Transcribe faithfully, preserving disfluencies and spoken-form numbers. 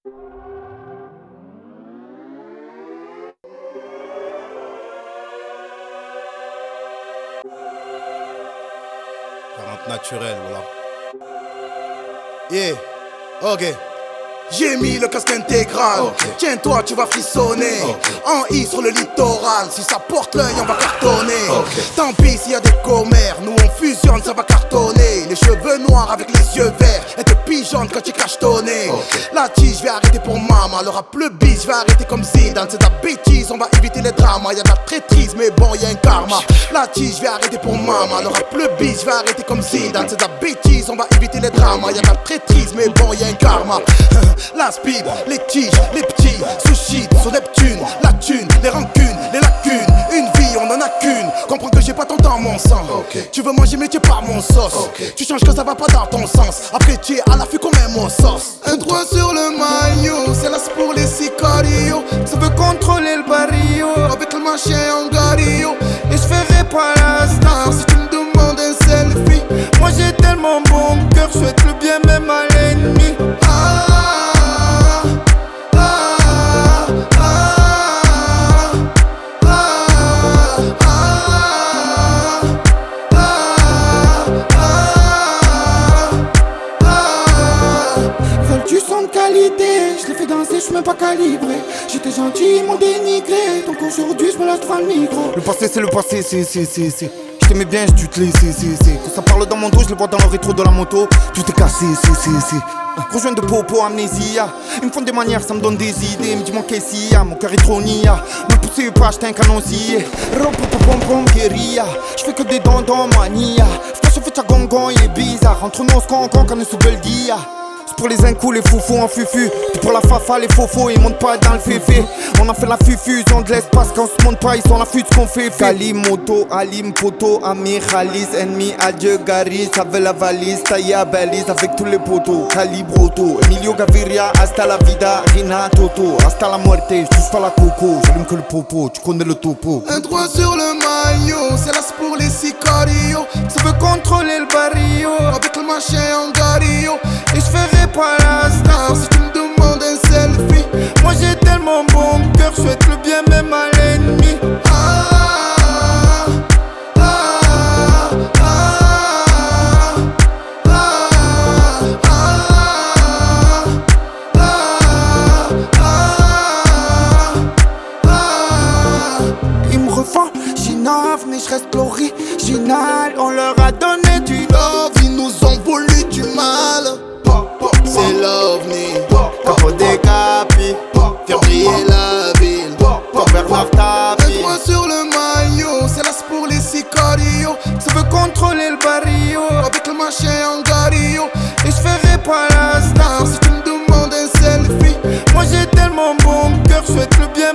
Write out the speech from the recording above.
quarante naturel, voilà. Yeah, ok. J'ai mis le casque intégral, okay. Tiens-toi, tu vas frissonner, okay. En I sur le littoral, si ça porte l'œil, on va cartonner, okay. Tant pis s'il y a des commères, nous on fusionne, ça va cartonner. Les cheveux noirs avec les yeux verts, elle te pigeonne quand tu cachetonné, okay. La tige, je vais arrêter pour maman, le rap le bis, je vais arrêter comme Zidane. C'est de la bêtise, on va éviter les dramas, y'a de la traîtrise, mais bon, y'a un karma. La tige, je vais arrêter pour maman, le rap le bis, je vais arrêter comme Zidane. C'est de la bêtise, on va éviter les dramas, y'a de la traîtrise, mais bon, y'a un karma. La speed, les tiges, les petits, sushi sur Neptune, la thune, les rancunes, les lacunes. Une vie, on en a qu'une. Comprends que j'ai pas ton temps, mon sang, okay. Tu veux manger mais tu es pas mon sauce, okay. Tu changes que ça va pas dans ton sens. Après tu es à l'affût comme un mon sauce. Un droit sur le maillot, c'est l'as pour les sicarios. Ça veut contrôler le barrio, avec le machin en gario. Et je ferai pas la star si tu me demandes un selfie. Moi j'ai tellement bon cœur, je souhaite le bien même à l'ennemi. Ah, je l'ai fait danser, je suis même pas calibré. J'étais gentil, ils m'ont dénigré. Donc aujourd'hui je me lâche devant le micro. Le passé c'est le passé, c'est c'est c'est c'est. Je t'aimais bien, j'ai dû te laisser, c'est c'est. Quand ça parle dans mon dos, je les vois dans le rétro de la moto. Tout est cassé, c'est c'est c'est. Rejoint de popo, amnésia. Ils me font des manières, ça me donne des idées. Ils me disent mon qu'est-ce y a, mon cœur est trop nia. Me poussez pas, j'étais un canoncier. Ropopopom guérilla. Je fais que des dons dans mania. Flash fait ta gongon, il est bizarre. Entre nous on se concon quand on se gueule dia. C'est pour les incous, les foufous en fufu. Puis pour la fafa, les fofos, ils montent pas dans le féfé. On a fait la fufusion de l'espace. Quand on se monte pas, ils sont la fute qu'on fait. Kalim, moto, Alim, poto, Amir, Khalis, ennemi, adieu, Garis. Avec la valise, taillé balise avec tous les potos. Calibre auto, Emilio Gaviria, hasta la vida, Rina, Toto. Hasta la muerte, je touche pas la coco. J'allume que le popo, tu connais le topo. Un droit sur le maillot, c'est l'as pour les sicarios. Ça veut contrôler le barrio, avec le machin en gario. Et je ferai pas la star si tu me demandes un selfie. Moi j'ai tellement bon cœur, je souhaite le bien même à l'ennemi. Ah, ah, ah, ah, ah, ah, ah. Ils me refont, j'innove mais je reste original. On leur a donné du love, ils nous ont voulu du mal. C'est l'ovni, Capo des Capi, faire briller la ville, comme Bernard Tapie. Un point sur le maillot, c'est l'as pour les sicarios. Ça veut contrôler le barrio, avec le machin en gario. Et je ferai pas la star si tu me demandes un selfie. Moi j'ai tellement bon cœur, je souhaite le bien